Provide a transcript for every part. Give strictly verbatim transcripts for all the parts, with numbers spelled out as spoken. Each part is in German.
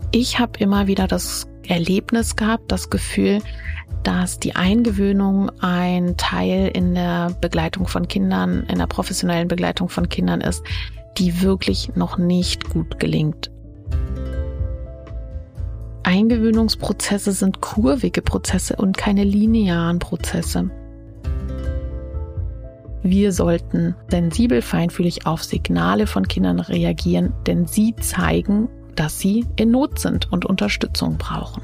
Ich habe immer wieder das Erlebnis gehabt, das Gefühl, dass die Eingewöhnung ein Teil in der Begleitung von Kindern, in der professionellen Begleitung von Kindern ist, die wirklich noch nicht gut gelingt. Eingewöhnungsprozesse sind kurvige Prozesse und keine linearen Prozesse. Wir sollten sensibel, feinfühlig auf Signale von Kindern reagieren, denn sie zeigen, dass sie in Not sind und Unterstützung brauchen.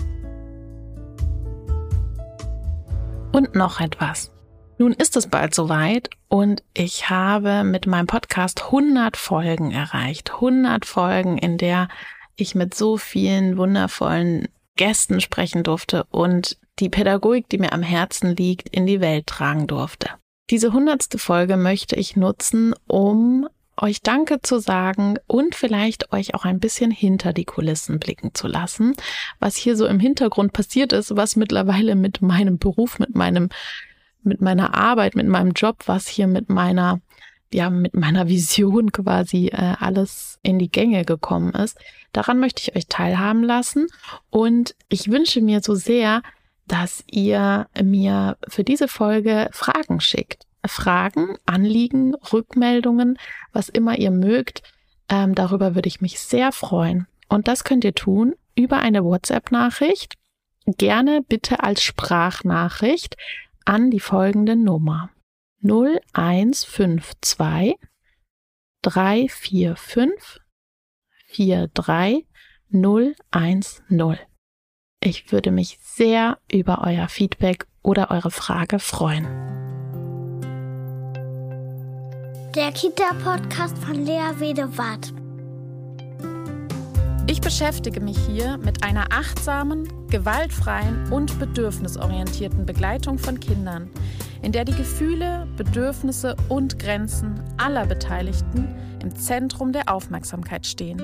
Und noch etwas. Nun ist es bald soweit und ich habe mit meinem Podcast hundert Folgen erreicht. hundert Folgen, in der ich mit so vielen wundervollen Gästen sprechen durfte und die Pädagogik, die mir am Herzen liegt, in die Welt tragen durfte. Diese hundertste Folge möchte ich nutzen, um euch Danke zu sagen und vielleicht euch auch ein bisschen hinter die Kulissen blicken zu lassen, was hier so im Hintergrund passiert ist, was mittlerweile mit meinem Beruf, mit meinem, mit meiner Arbeit, mit meinem Job, was hier mit meiner, ja, mit meiner Vision quasi äh, alles in die Gänge gekommen ist. Daran möchte ich euch teilhaben lassen und ich wünsche mir so sehr, dass ihr mir für diese Folge Fragen schickt. Fragen, Anliegen, Rückmeldungen, was immer ihr mögt. Ähm, darüber würde ich mich sehr freuen. Und das könnt ihr tun über eine WhatsApp-Nachricht. Gerne bitte als Sprachnachricht an die folgende Nummer. null eins fünf zwei drei vier fünf vier drei null eins null. Ich würde mich sehr über euer Feedback oder eure Frage freuen. Der Kita-Podcast von Lea Wedewart. Ich beschäftige mich hier mit einer achtsamen, gewaltfreien und bedürfnisorientierten Begleitung von Kindern, in der die Gefühle, Bedürfnisse und Grenzen aller Beteiligten im Zentrum der Aufmerksamkeit stehen.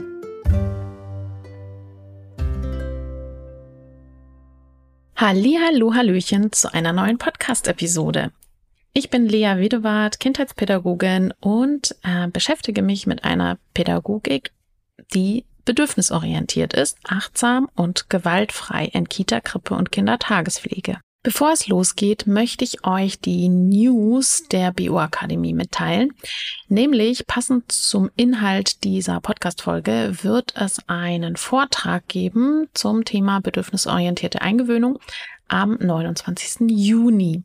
Hallihallo, Hallöchen zu einer neuen Podcast-Episode. Ich bin Lea Wedewart, Kindheitspädagogin und äh, beschäftige mich mit einer Pädagogik, die bedürfnisorientiert ist, achtsam und gewaltfrei in Kita, Krippe und Kindertagespflege. Bevor es losgeht, möchte ich euch die News der B O Akademie mitteilen. Nämlich passend zum Inhalt dieser Podcast-Folge wird es einen Vortrag geben zum Thema bedürfnisorientierte Eingewöhnung am neunundzwanzigsten Juni.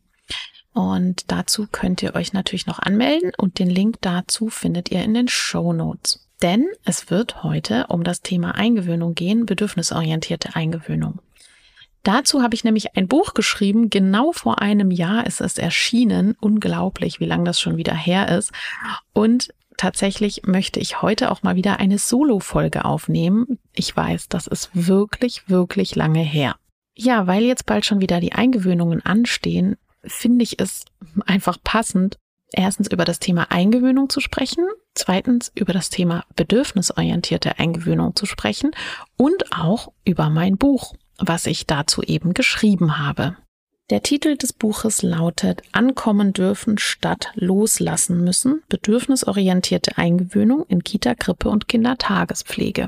Und dazu könnt ihr euch natürlich noch anmelden und den Link dazu findet ihr in den Shownotes. Denn es wird heute um das Thema Eingewöhnung gehen, bedürfnisorientierte Eingewöhnung. Dazu habe ich nämlich ein Buch geschrieben, genau vor einem Jahr ist es erschienen. Unglaublich, wie lange das schon wieder her ist. Und tatsächlich möchte ich heute auch mal wieder eine Solo-Folge aufnehmen. Ich weiß, das ist wirklich, wirklich lange her. Ja, weil jetzt bald schon wieder die Eingewöhnungen anstehen, finde ich es einfach passend, erstens über das Thema Eingewöhnung zu sprechen, zweitens über das Thema bedürfnisorientierte Eingewöhnung zu sprechen und auch über mein Buch, was ich dazu eben geschrieben habe. Der Titel des Buches lautet Ankommen dürfen statt loslassen müssen, bedürfnisorientierte Eingewöhnung in Kita, Krippe und Kindertagespflege.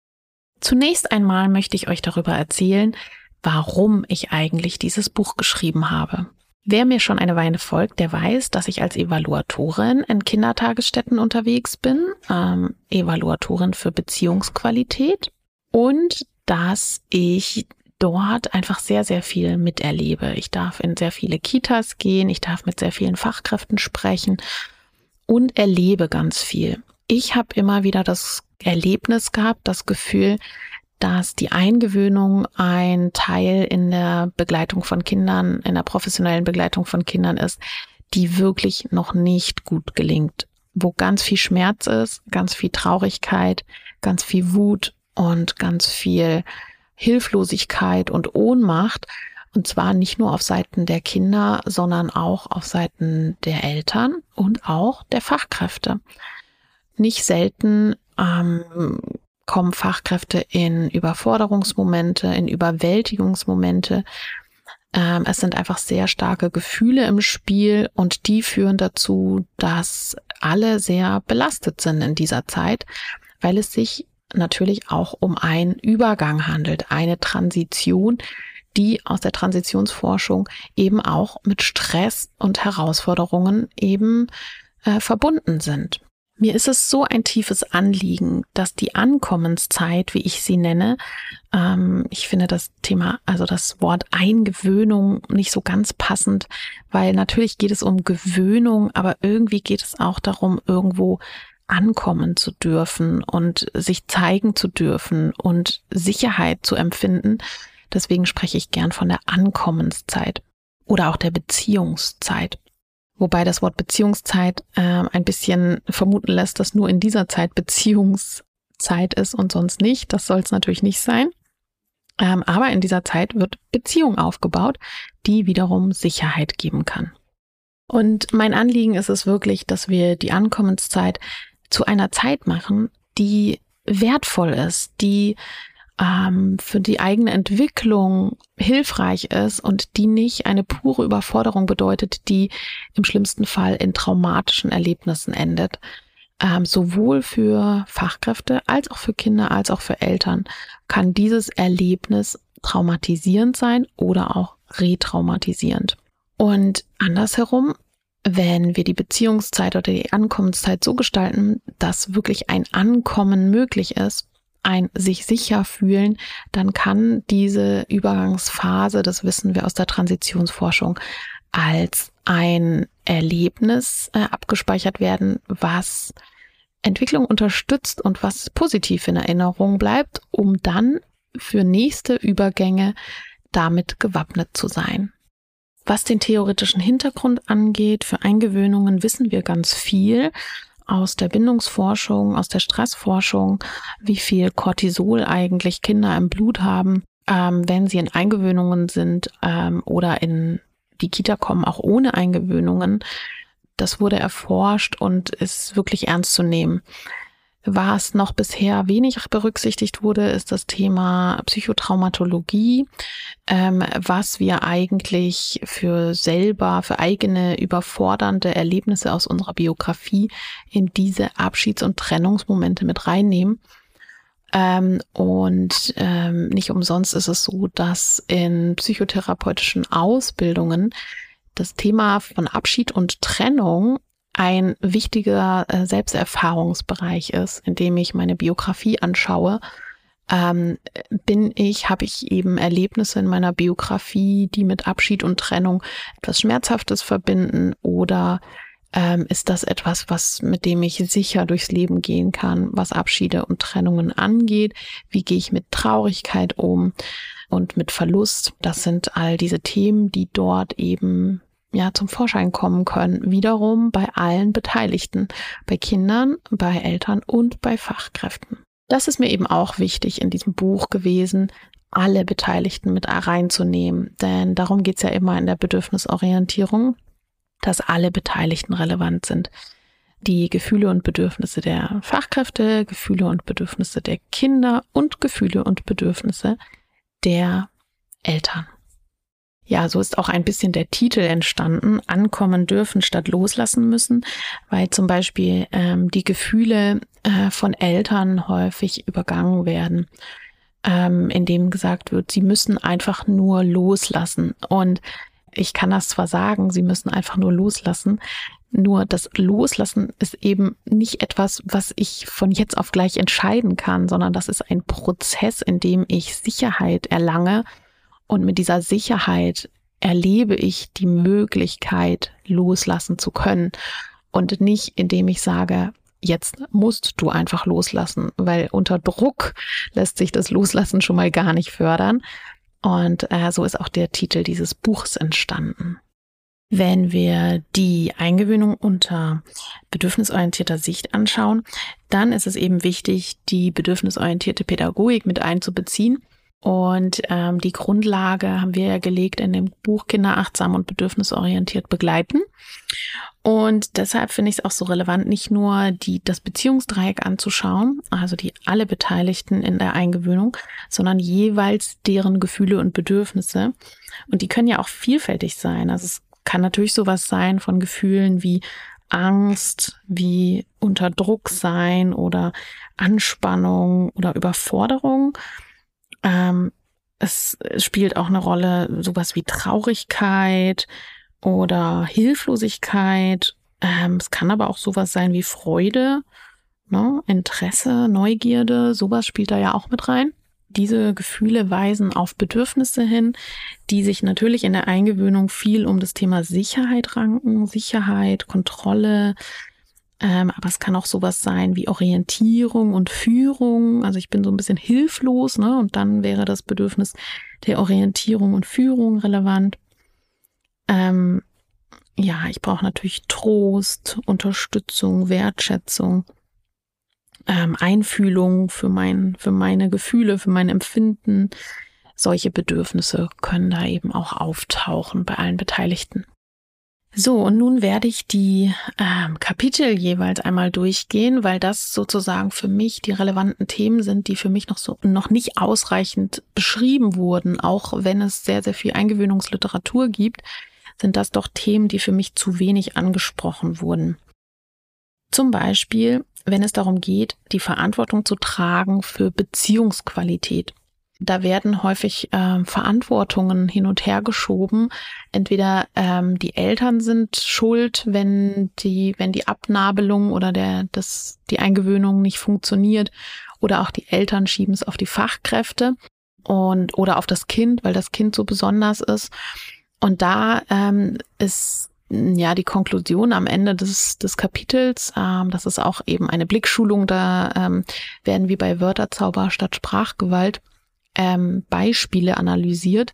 Zunächst einmal möchte ich euch darüber erzählen, warum ich eigentlich dieses Buch geschrieben habe. Wer mir schon eine Weile folgt, der weiß, dass ich als Evaluatorin in Kindertagesstätten unterwegs bin, ähm, Evaluatorin für Beziehungsqualität und dass ich dort einfach sehr, sehr viel miterlebe. Ich darf in sehr viele Kitas gehen, ich darf mit sehr vielen Fachkräften sprechen und erlebe ganz viel. Ich habe immer wieder das Erlebnis gehabt, das Gefühl, dass die Eingewöhnung ein Teil in der Begleitung von Kindern, in der professionellen Begleitung von Kindern ist, die wirklich noch nicht gut gelingt, wo ganz viel Schmerz ist, ganz viel Traurigkeit, ganz viel Wut und ganz viel Hilflosigkeit und Ohnmacht, und zwar nicht nur auf Seiten der Kinder, sondern auch auf Seiten der Eltern und auch der Fachkräfte. Nicht selten ähm, kommen Fachkräfte in Überforderungsmomente, in Überwältigungsmomente. Ähm, es sind einfach sehr starke Gefühle im Spiel und die führen dazu, dass alle sehr belastet sind in dieser Zeit, weil es sich natürlich auch um einen Übergang handelt, eine Transition, die aus der Transitionsforschung eben auch mit Stress und Herausforderungen eben äh, verbunden sind. Mir ist es so ein tiefes Anliegen, dass die Ankommenszeit, wie ich sie nenne, ähm, ich finde das Thema, also das Wort Eingewöhnung nicht so ganz passend, weil natürlich geht es um Gewöhnung, aber irgendwie geht es auch darum, irgendwo ankommen zu dürfen und sich zeigen zu dürfen und Sicherheit zu empfinden. Deswegen spreche ich gern von der Ankommenszeit oder auch der Beziehungszeit. Wobei das Wort Beziehungszeit äh, ein bisschen vermuten lässt, dass nur in dieser Zeit Beziehungszeit ist und sonst nicht. Das soll es natürlich nicht sein. Ähm, aber in dieser Zeit wird Beziehung aufgebaut, die wiederum Sicherheit geben kann. Und mein Anliegen ist es wirklich, dass wir die Ankommenszeit zu einer Zeit machen, die wertvoll ist, die ähm, für die eigene Entwicklung hilfreich ist und die nicht eine pure Überforderung bedeutet, die im schlimmsten Fall in traumatischen Erlebnissen endet. Ähm, sowohl für Fachkräfte als auch für Kinder als auch für Eltern kann dieses Erlebnis traumatisierend sein oder auch retraumatisierend. Und andersherum, wenn wir die Beziehungszeit oder die Ankommenszeit so gestalten, dass wirklich ein Ankommen möglich ist, ein sich sicher fühlen, dann kann diese Übergangsphase, das wissen wir aus der Transitionsforschung, als ein Erlebnis äh, abgespeichert werden, was Entwicklung unterstützt und was positiv in Erinnerung bleibt, um dann für nächste Übergänge damit gewappnet zu sein. Was den theoretischen Hintergrund angeht, für Eingewöhnungen wissen wir ganz viel aus der Bindungsforschung, aus der Stressforschung, wie viel Cortisol eigentlich Kinder im Blut haben, ähm, wenn sie in Eingewöhnungen sind ähm, oder in die Kita kommen, auch ohne Eingewöhnungen. Das wurde erforscht und ist wirklich ernst zu nehmen. Was noch bisher wenig berücksichtigt wurde, ist das Thema Psychotraumatologie, ähm, was wir eigentlich für selber, für eigene überfordernde Erlebnisse aus unserer Biografie in diese Abschieds- und Trennungsmomente mit reinnehmen. Ähm, und ähm, nicht umsonst ist es so, dass in psychotherapeutischen Ausbildungen das Thema von Abschied und Trennung ein wichtiger äh, Selbsterfahrungsbereich ist, in dem ich meine Biografie anschaue. Ähm, bin ich, habe ich eben Erlebnisse in meiner Biografie, die mit Abschied und Trennung etwas Schmerzhaftes verbinden, oder ähm, ist das etwas, was mit dem ich sicher durchs Leben gehen kann, was Abschiede und Trennungen angeht? Wie gehe ich mit Traurigkeit um und mit Verlust? Das sind all diese Themen, die dort eben ja zum Vorschein kommen können, wiederum bei allen Beteiligten, bei Kindern, bei Eltern und bei Fachkräften. Das ist mir eben auch wichtig in diesem Buch gewesen, alle Beteiligten mit reinzunehmen, denn darum geht es ja immer in der Bedürfnisorientierung, dass alle Beteiligten relevant sind. Die Gefühle und Bedürfnisse der Fachkräfte, Gefühle und Bedürfnisse der Kinder und Gefühle und Bedürfnisse der Eltern. Ja, so ist auch ein bisschen der Titel entstanden, ankommen dürfen statt loslassen müssen, weil zum Beispiel ähm, die Gefühle äh, von Eltern häufig übergangen werden, ähm, indem gesagt wird, sie müssen einfach nur loslassen. Und ich kann das zwar sagen, sie müssen einfach nur loslassen, nur das Loslassen ist eben nicht etwas, was ich von jetzt auf gleich entscheiden kann, sondern das ist ein Prozess, in dem ich Sicherheit erlange. Und mit dieser Sicherheit erlebe ich die Möglichkeit, loslassen zu können. Und nicht, indem ich sage, jetzt musst du einfach loslassen, weil unter Druck lässt sich das Loslassen schon mal gar nicht fördern. Und äh, so ist auch der Titel dieses Buchs entstanden. Wenn wir die Eingewöhnung unter bedürfnisorientierter Sicht anschauen, dann ist es eben wichtig, die bedürfnisorientierte Pädagogik mit einzubeziehen. Und ähm, die Grundlage haben wir ja gelegt in dem Buch Kinder achtsam und bedürfnisorientiert begleiten. Und deshalb finde ich es auch so relevant, nicht nur die das Beziehungsdreieck anzuschauen, also die alle Beteiligten in der Eingewöhnung, sondern jeweils deren Gefühle und Bedürfnisse. Und die können ja auch vielfältig sein. Also es kann natürlich sowas sein von Gefühlen wie Angst wie unter Druck sein oder Anspannung oder Überforderung. Ähm, es spielt auch eine Rolle sowas wie Traurigkeit oder Hilflosigkeit. Ähm, es kann aber auch sowas sein wie Freude, ne? Interesse, Neugierde, sowas spielt da ja auch mit rein. Diese Gefühle weisen auf Bedürfnisse hin, die sich natürlich in der Eingewöhnung viel um das Thema Sicherheit ranken, Sicherheit, Kontrolle, ähm, aber es kann auch sowas sein wie Orientierung und Führung. Also ich bin so ein bisschen hilflos, ne? Und dann wäre das Bedürfnis der Orientierung und Führung relevant. Ähm, ja, ich brauche natürlich Trost, Unterstützung, Wertschätzung. Ähm, Einfühlung für mein, für meine Gefühle, für mein Empfinden. Solche Bedürfnisse können da eben auch auftauchen bei allen Beteiligten. So, und nun werde ich die ähm, Kapitel jeweils einmal durchgehen, weil das sozusagen für mich die relevanten Themen sind, die für mich noch so noch nicht ausreichend beschrieben wurden. Auch wenn es sehr, sehr viel Eingewöhnungsliteratur gibt, sind das doch Themen, die für mich zu wenig angesprochen wurden. Zum Beispiel, wenn es darum geht, die Verantwortung zu tragen für Beziehungsqualität. Da werden häufig ähm, Verantwortungen hin und her geschoben. Entweder ähm, die Eltern sind schuld, wenn die, wenn die Abnabelung oder der, das, die Eingewöhnung nicht funktioniert, oder auch die Eltern schieben es auf die Fachkräfte und oder auf das Kind, weil das Kind so besonders ist. Und da ähm, ist ja die Konklusion am Ende des, des Kapitels, ähm, das ist auch eben eine Blickschulung, da ähm, werden wie bei Wörterzauber statt Sprachgewalt ähm, Beispiele analysiert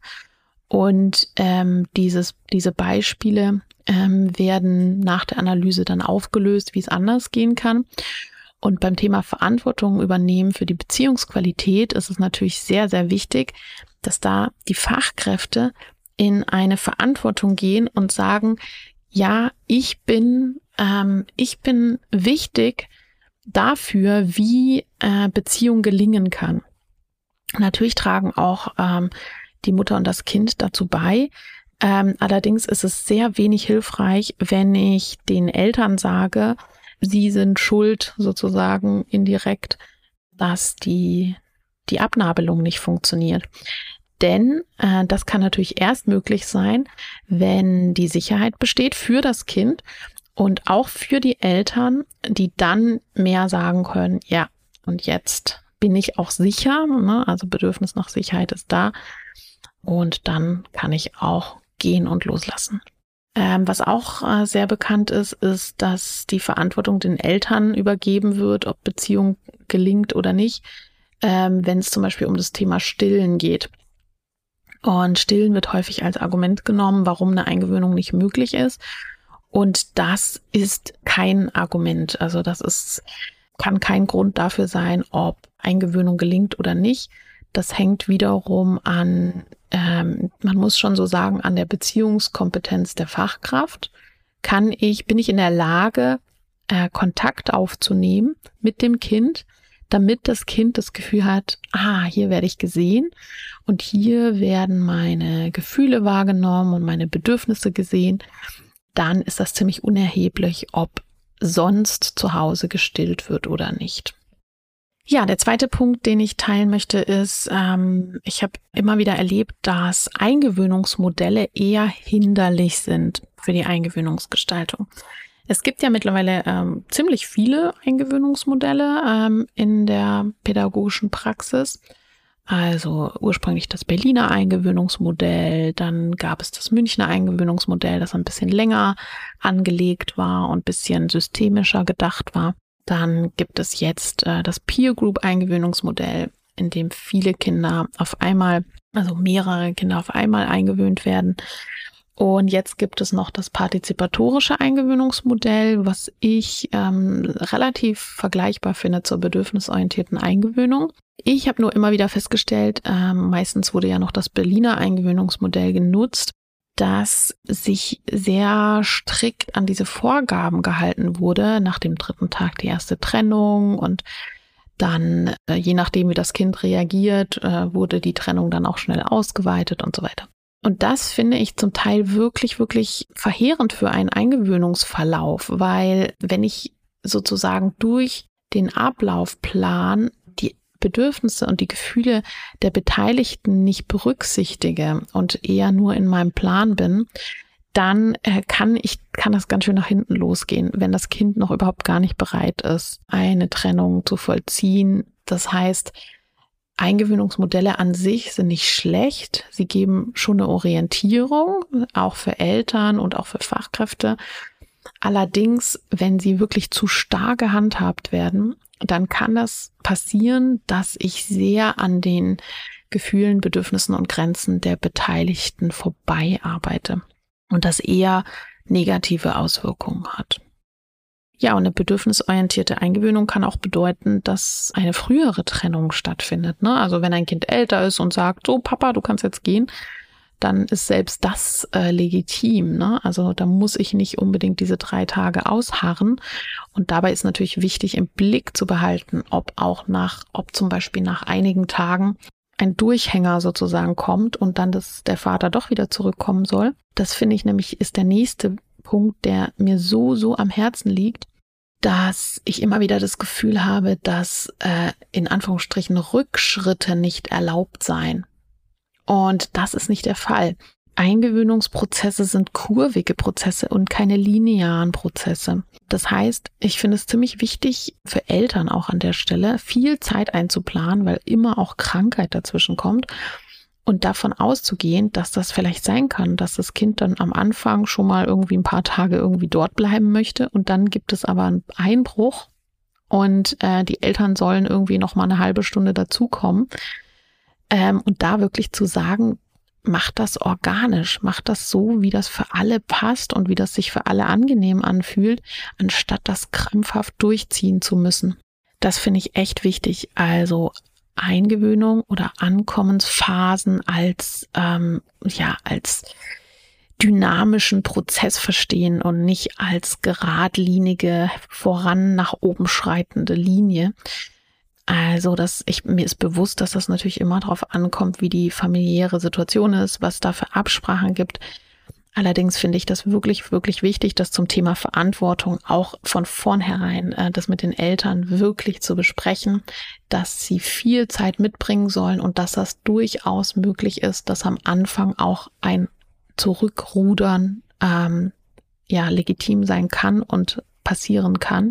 und ähm, dieses, diese Beispiele ähm, werden nach der Analyse dann aufgelöst, wie es anders gehen kann. Und beim Thema Verantwortung übernehmen für die Beziehungsqualität ist es natürlich sehr, sehr wichtig, dass da die Fachkräfte in eine Verantwortung gehen und sagen, ja, ich bin, ähm, ich bin wichtig dafür, wie äh, Beziehung gelingen kann. Natürlich tragen auch ähm, die Mutter und das Kind dazu bei. Ähm, allerdings ist es sehr wenig hilfreich, wenn ich den Eltern sage, sie sind schuld sozusagen indirekt, dass die, die Abnabelung nicht funktioniert. Denn äh, das kann natürlich erst möglich sein, wenn die Sicherheit besteht für das Kind und auch für die Eltern, die dann mehr sagen können, ja, und jetzt bin ich auch sicher, ne? Also Bedürfnis nach Sicherheit ist da und dann kann ich auch gehen und loslassen. Ähm, was auch äh, sehr bekannt ist, ist, dass die Verantwortung den Eltern übergeben wird, ob Beziehung gelingt oder nicht, ähm, wenn es zum Beispiel um das Thema Stillen geht. Und Stillen wird häufig als Argument genommen, warum eine Eingewöhnung nicht möglich ist. Und das ist kein Argument. Also das ist, kann kein Grund dafür sein, ob Eingewöhnung gelingt oder nicht. Das hängt wiederum an, ähm, man muss schon so sagen, an der Beziehungskompetenz der Fachkraft. Kann ich, bin ich in der Lage, äh, Kontakt aufzunehmen mit dem Kind, damit das Kind das Gefühl hat, ah, hier werde ich gesehen und hier werden meine Gefühle wahrgenommen und meine Bedürfnisse gesehen, dann ist das ziemlich unerheblich, ob sonst zu Hause gestillt wird oder nicht. Ja, der zweite Punkt, den ich teilen möchte, ist, ähm, ich habe immer wieder erlebt, dass Eingewöhnungsmodelle eher hinderlich sind für die Eingewöhnungsgestaltung. Es gibt ja mittlerweile ähm, ziemlich viele Eingewöhnungsmodelle ähm, in der pädagogischen Praxis. Also ursprünglich das Berliner Eingewöhnungsmodell, dann gab es das Münchner Eingewöhnungsmodell, das ein bisschen länger angelegt war und ein bisschen systemischer gedacht war. Dann gibt es jetzt äh, das Peer Group Eingewöhnungsmodell, in dem viele Kinder auf einmal, also mehrere Kinder auf einmal eingewöhnt werden. Und jetzt gibt es noch das partizipatorische Eingewöhnungsmodell, was ich ähm, relativ vergleichbar finde zur bedürfnisorientierten Eingewöhnung. Ich habe nur immer wieder festgestellt, ähm, meistens wurde ja noch das Berliner Eingewöhnungsmodell genutzt, dass sich sehr strikt an diese Vorgaben gehalten wurde. Nach dem dritten Tag die erste Trennung und dann, äh, je nachdem wie das Kind reagiert, äh, wurde die Trennung dann auch schnell ausgeweitet und so weiter. Und das finde ich zum Teil wirklich, wirklich verheerend für einen Eingewöhnungsverlauf, weil wenn ich sozusagen durch den Ablaufplan die Bedürfnisse und die Gefühle der Beteiligten nicht berücksichtige und eher nur in meinem Plan bin, dann äh, kann ich, kann das ganz schön nach hinten losgehen, wenn das Kind noch überhaupt gar nicht bereit ist, eine Trennung zu vollziehen. Das heißt, Eingewöhnungsmodelle an sich sind nicht schlecht. Sie geben schon eine Orientierung, auch für Eltern und auch für Fachkräfte. Allerdings, wenn sie wirklich zu stark gehandhabt werden, dann kann das passieren, dass ich sehr an den Gefühlen, Bedürfnissen und Grenzen der Beteiligten vorbei arbeite und das eher negative Auswirkungen hat. Ja, und eine bedürfnisorientierte Eingewöhnung kann auch bedeuten, dass eine frühere Trennung stattfindet, ne? Also wenn ein Kind älter ist und sagt, so Papa, du kannst jetzt gehen, dann ist selbst das äh, legitim, ne? Also da muss ich nicht unbedingt diese drei Tage ausharren. Und dabei ist natürlich wichtig, im Blick zu behalten, ob auch nach, ob zum Beispiel nach einigen Tagen ein Durchhänger sozusagen kommt und dann das, der Vater doch wieder zurückkommen soll. Das finde ich nämlich ist der nächste Punkt, der mir so, so am Herzen liegt, dass ich immer wieder das Gefühl habe, dass äh, in Anführungsstrichen Rückschritte nicht erlaubt seien. Und das ist nicht der Fall. Eingewöhnungsprozesse sind kurvige Prozesse und keine linearen Prozesse. Das heißt, ich finde es ziemlich wichtig für Eltern auch an der Stelle, viel Zeit einzuplanen, weil immer auch Krankheit dazwischen kommt. Und davon auszugehen, dass das vielleicht sein kann, dass das Kind dann am Anfang schon mal irgendwie ein paar Tage irgendwie dort bleiben möchte und dann gibt es aber einen Einbruch und äh, die Eltern sollen irgendwie noch mal eine halbe Stunde dazukommen. Ähm, und da wirklich zu sagen, macht das organisch, macht das so, wie das für alle passt und wie das sich für alle angenehm anfühlt, anstatt das krampfhaft durchziehen zu müssen. Das finde ich echt wichtig. Also Eingewöhnung oder Ankommensphasen als ähm, ja als dynamischen Prozess verstehen und nicht als geradlinige, voran nach oben schreitende Linie. Also das, ich, mir ist bewusst, dass das natürlich immer darauf ankommt, wie die familiäre Situation ist, was da für Absprachen gibt. Allerdings finde ich das wirklich, wirklich wichtig, das zum Thema Verantwortung auch von vornherein, äh, das mit den Eltern wirklich zu besprechen, dass sie viel Zeit mitbringen sollen und dass das durchaus möglich ist, dass am Anfang auch ein Zurückrudern ähm, ja legitim sein kann und passieren kann.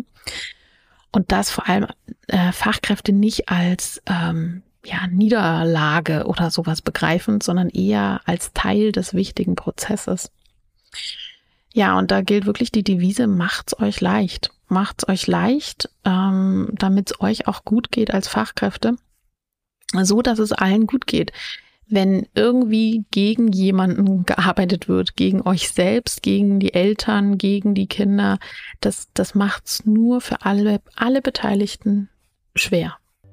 Und das vor allem äh, Fachkräfte nicht als ähm, ja, Niederlage oder sowas begreifen, sondern eher als Teil des wichtigen Prozesses. Ja, und da gilt wirklich die Devise, macht's euch leicht. Macht's euch leicht, ähm, damit es euch auch gut geht als Fachkräfte, so dass es allen gut geht. Wenn irgendwie gegen jemanden gearbeitet wird, gegen euch selbst, gegen die Eltern, gegen die Kinder, das, das macht's nur für alle, alle Beteiligten schwer.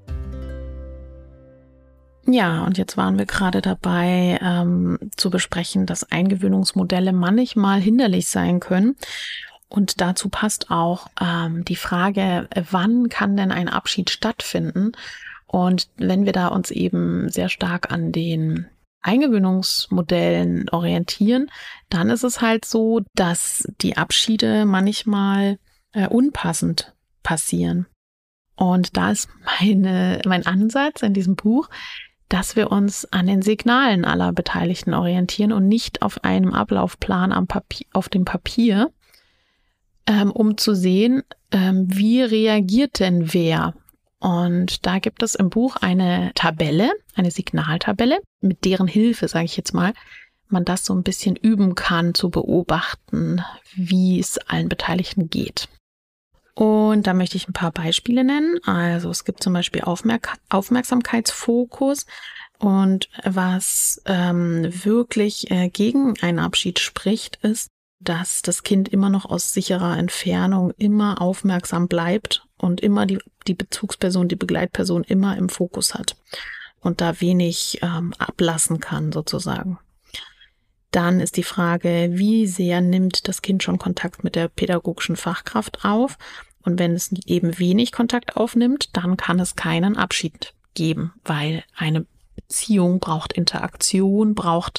Ja, und jetzt waren wir gerade dabei, ähm, zu besprechen, dass Eingewöhnungsmodelle manchmal hinderlich sein können. Und dazu passt auch ähm, die Frage, wann kann denn ein Abschied stattfinden? Und wenn wir da uns eben sehr stark an den Eingewöhnungsmodellen orientieren, dann ist es halt so, dass die Abschiede manchmal äh, unpassend passieren. Und da ist meine, mein Ansatz in diesem Buch, dass wir uns an den Signalen aller Beteiligten orientieren und nicht auf einem Ablaufplan am Papier, auf dem Papier, ähm, um zu sehen, ähm, wie reagiert denn wer. Und da gibt es im Buch eine Tabelle, eine Signaltabelle, mit deren Hilfe, sage ich jetzt mal, man das so ein bisschen üben kann, zu beobachten, wie es allen Beteiligten geht. Und da möchte ich ein paar Beispiele nennen. Also es gibt zum Beispiel Aufmerk- Aufmerksamkeitsfokus. Und was ähm, wirklich äh, gegen einen Abschied spricht, ist, dass das Kind immer noch aus sicherer Entfernung immer aufmerksam bleibt und immer die, die Bezugsperson, die Begleitperson immer im Fokus hat und da wenig ähm, ablassen kann sozusagen. Dann ist die Frage, wie sehr nimmt das Kind schon Kontakt mit der pädagogischen Fachkraft auf? Und wenn es eben wenig Kontakt aufnimmt, dann kann es keinen Abschied geben, weil eine Beziehung braucht Interaktion, braucht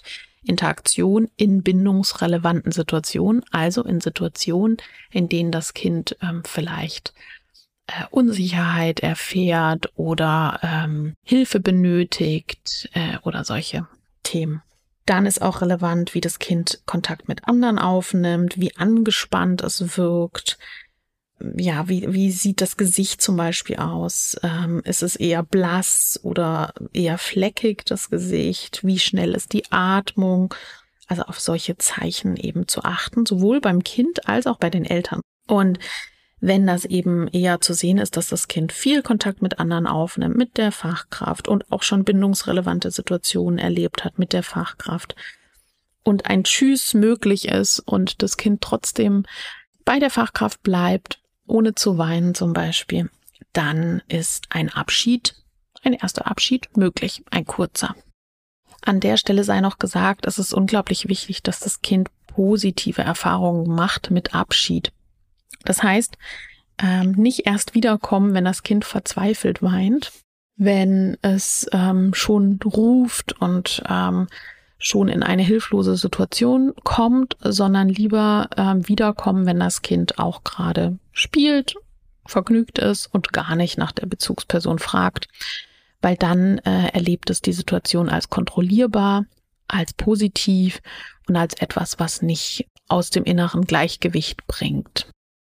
Interaktion in bindungsrelevanten Situationen, also in Situationen, in denen das Kind ähm, vielleicht äh, Unsicherheit erfährt oder ähm, Hilfe benötigt äh, oder solche Themen. Dann ist auch relevant, wie das Kind Kontakt mit anderen aufnimmt, wie angespannt es wirkt. Ja, wie, wie sieht das Gesicht zum Beispiel aus? Ähm, ist es eher blass oder eher fleckig, das Gesicht? Wie schnell ist die Atmung? Also auf solche Zeichen eben zu achten, sowohl beim Kind als auch bei den Eltern. Und wenn das eben eher zu sehen ist, dass das Kind viel Kontakt mit anderen aufnimmt, mit der Fachkraft und auch schon bindungsrelevante Situationen erlebt hat mit der Fachkraft und ein Tschüss möglich ist und das Kind trotzdem bei der Fachkraft bleibt, ohne zu weinen zum Beispiel, dann ist ein Abschied, ein erster Abschied möglich, ein kurzer. An der Stelle sei noch gesagt, es ist unglaublich wichtig, dass das Kind positive Erfahrungen macht mit Abschied. Das heißt, ähm, nicht erst wiederkommen, wenn das Kind verzweifelt weint, wenn es ähm, schon ruft und ähm, schon in eine hilflose Situation kommt, sondern lieber ähm, wiederkommen, wenn das Kind auch gerade spielt, vergnügt ist und gar nicht nach der Bezugsperson fragt, weil dann äh, erlebt es die Situation als kontrollierbar, als positiv und als etwas, was nicht aus dem inneren Gleichgewicht bringt.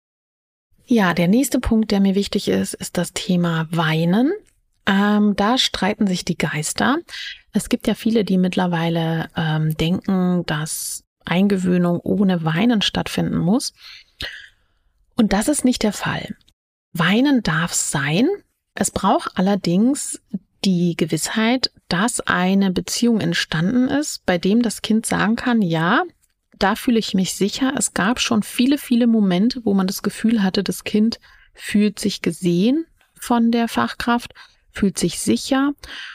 Ja, der nächste Punkt, der mir wichtig ist, ist das Thema Weinen. Ähm, da streiten sich die Geister. Es gibt ja viele, die mittlerweile ähm, denken, dass Eingewöhnung ohne Weinen stattfinden muss. Und das ist nicht der Fall. Weinen darf sein. Es braucht allerdings die Gewissheit, dass eine Beziehung entstanden ist, bei dem das Kind sagen kann, ja, da fühle ich mich sicher. Es gab schon viele, viele Momente, wo man das Gefühl hatte, das Kind fühlt sich gesehen von der Fachkraft, fühlt sich sicher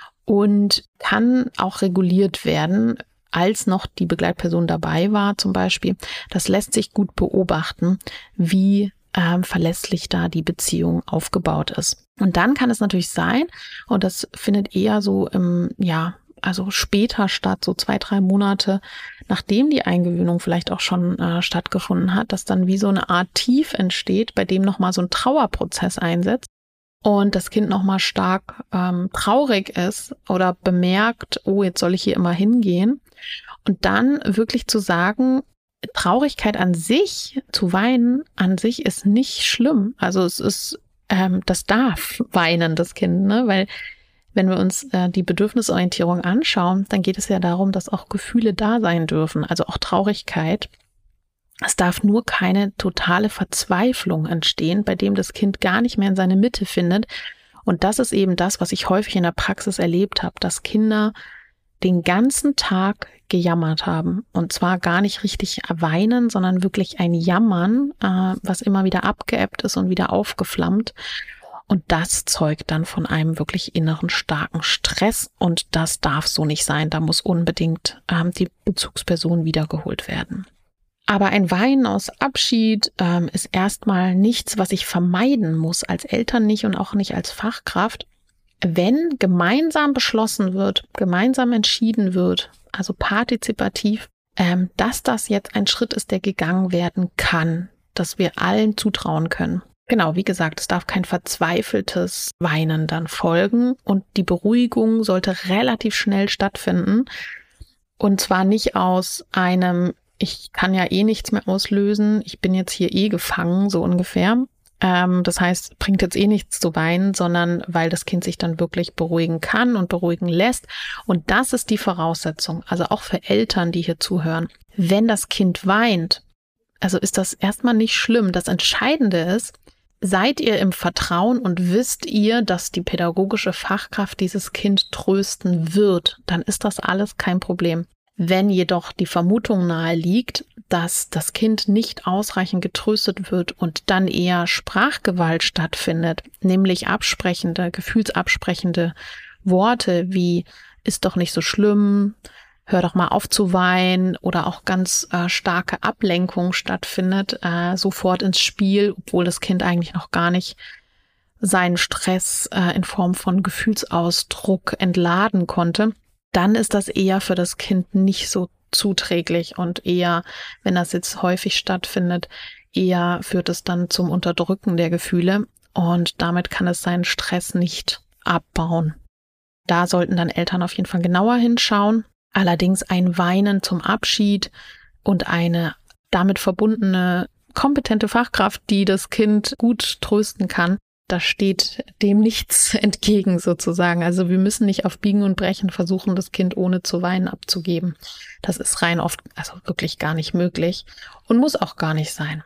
und kann auch reguliert werden, als noch die Begleitperson dabei war zum Beispiel. Das lässt sich gut beobachten, wie ähm, verlässlich da die Beziehung aufgebaut ist. Und dann kann es natürlich sein, und das findet eher so im, ja, also später statt, so zwei, drei Monate, nachdem die Eingewöhnung vielleicht auch schon äh, stattgefunden hat, dass dann wie so eine Art Tief entsteht, bei dem nochmal so ein Trauerprozess einsetzt und das Kind nochmal stark ähm, traurig ist oder bemerkt, oh, jetzt soll ich hier immer hingehen. Und dann wirklich zu sagen, Traurigkeit an sich, zu weinen an sich ist nicht schlimm. Also es ist, ähm, das darf weinen, das Kind, ne, weil wenn wir uns äh, die Bedürfnisorientierung anschauen, dann geht es ja darum, dass auch Gefühle da sein dürfen, also auch Traurigkeit. Es darf nur keine totale Verzweiflung entstehen, bei dem das Kind gar nicht mehr in seine Mitte findet. Und das ist eben das, was ich häufig in der Praxis erlebt habe, dass Kinder den ganzen Tag gejammert haben. Und zwar gar nicht richtig weinen, sondern wirklich ein Jammern, äh, was immer wieder abgeebbt ist und wieder aufgeflammt. Und das zeugt dann von einem wirklich inneren starken Stress und das darf so nicht sein. Da muss unbedingt ähm, die Bezugsperson wiedergeholt werden. Aber ein Weinen aus Abschied ähm, ist erstmal nichts, was ich vermeiden muss, als Eltern nicht und auch nicht als Fachkraft. Wenn gemeinsam beschlossen wird, gemeinsam entschieden wird, also partizipativ, ähm, dass das jetzt ein Schritt ist, der gegangen werden kann, dass wir allen zutrauen können. Genau, wie gesagt, es darf kein verzweifeltes Weinen dann folgen und die Beruhigung sollte relativ schnell stattfinden und zwar nicht aus einem, ich kann ja eh nichts mehr auslösen, ich bin jetzt hier eh gefangen, so ungefähr. Ähm, das heißt, bringt jetzt eh nichts zu weinen, sondern weil das Kind sich dann wirklich beruhigen kann und beruhigen lässt. Und das ist die Voraussetzung, also auch für Eltern, die hier zuhören. Wenn das Kind weint, also ist das erstmal nicht schlimm. Das Entscheidende ist, seid ihr im Vertrauen und wisst ihr, dass die pädagogische Fachkraft dieses Kind trösten wird, dann ist das alles kein Problem. Wenn jedoch die Vermutung nahe liegt, dass das Kind nicht ausreichend getröstet wird und dann eher Sprachgewalt stattfindet, nämlich absprechende, gefühlsabsprechende Worte wie ist doch nicht so schlimm, hör doch mal auf zu weinen oder auch ganz äh, starke Ablenkung stattfindet, äh, sofort ins Spiel, obwohl das Kind eigentlich noch gar nicht seinen Stress äh, in Form von Gefühlsausdruck entladen konnte, dann ist das eher für das Kind nicht so zuträglich und eher, wenn das jetzt häufig stattfindet, eher führt es dann zum Unterdrücken der Gefühle und damit kann es seinen Stress nicht abbauen. Da sollten dann Eltern auf jeden Fall genauer hinschauen. Allerdings ein Weinen zum Abschied und eine damit verbundene kompetente Fachkraft, die das Kind gut trösten kann, da steht dem nichts entgegen sozusagen. Also wir müssen nicht auf Biegen und Brechen versuchen, das Kind ohne zu weinen abzugeben. Das ist rein oft, also wirklich gar nicht möglich und muss auch gar nicht sein.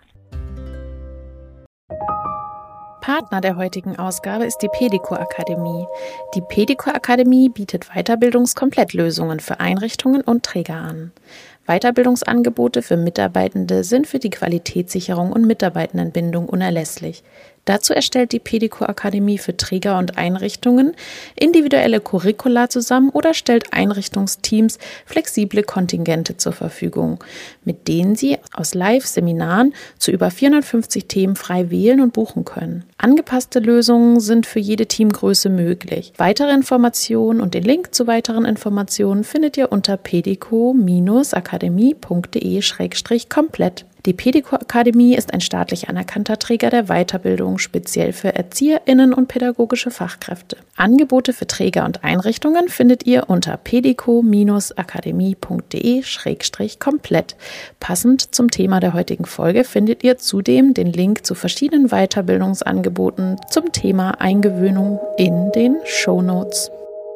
Partner der heutigen Ausgabe ist die Pedico Akademie. Die Pedico Akademie bietet Weiterbildungskomplettlösungen für Einrichtungen und Träger an. Weiterbildungsangebote für Mitarbeitende sind für die Qualitätssicherung und Mitarbeitendenbindung unerlässlich. Dazu erstellt die Pedico Akademie für Träger und Einrichtungen individuelle Curricula zusammen oder stellt Einrichtungsteams flexible Kontingente zur Verfügung, mit denen sie aus Live-Seminaren zu über vierhundertfünfzig Themen frei wählen und buchen können. Angepasste Lösungen sind für jede Teamgröße möglich. Weitere Informationen und den Link zu weiteren Informationen findet ihr unter pedico akademie punkt de slash komplett. Die Pedico Akademie ist ein staatlich anerkannter Träger der Weiterbildung, speziell für ErzieherInnen und pädagogische Fachkräfte. Angebote für Träger und Einrichtungen findet ihr unter pedico akademie punkt de slash komplett. Passend zum Thema der heutigen Folge findet ihr zudem den Link zu verschiedenen Weiterbildungsangeboten zum Thema Eingewöhnung in den Shownotes.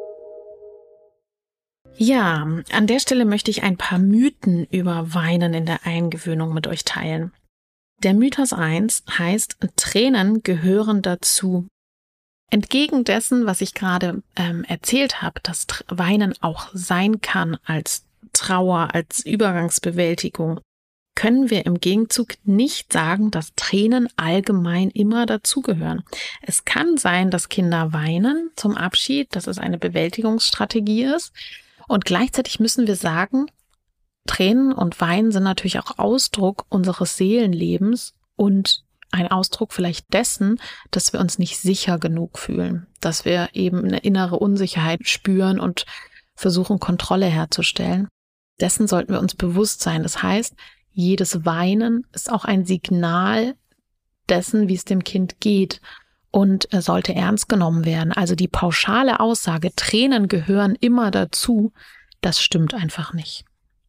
Ja, an der Stelle möchte ich ein paar Mythen über Weinen in der Eingewöhnung mit euch teilen. Der Mythos eins heißt, Tränen gehören dazu. Entgegen dessen, was ich gerade ähm, erzählt habe, dass Weinen auch sein kann als Trauer, als Übergangsbewältigung, können wir im Gegenzug nicht sagen, dass Tränen allgemein immer dazugehören. Es kann sein, dass Kinder weinen zum Abschied, dass es eine Bewältigungsstrategie ist. Und gleichzeitig müssen wir sagen, Tränen und Weinen sind natürlich auch Ausdruck unseres Seelenlebens und ein Ausdruck vielleicht dessen, dass wir uns nicht sicher genug fühlen, dass wir eben eine innere Unsicherheit spüren und versuchen, Kontrolle herzustellen. Dessen sollten wir uns bewusst sein. Das heißt, jedes Weinen ist auch ein Signal dessen, wie es dem Kind geht. Und sollte ernst genommen werden. Also die pauschale Aussage, Tränen gehören immer dazu, das stimmt einfach nicht.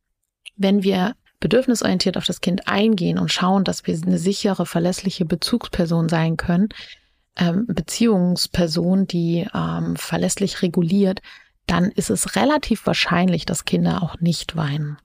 Wenn wir bedürfnisorientiert auf das Kind eingehen und schauen, dass wir eine sichere, verlässliche Bezugsperson sein können, ähm, Beziehungsperson, die ähm, verlässlich reguliert, dann ist es relativ wahrscheinlich, dass Kinder auch nicht weinen.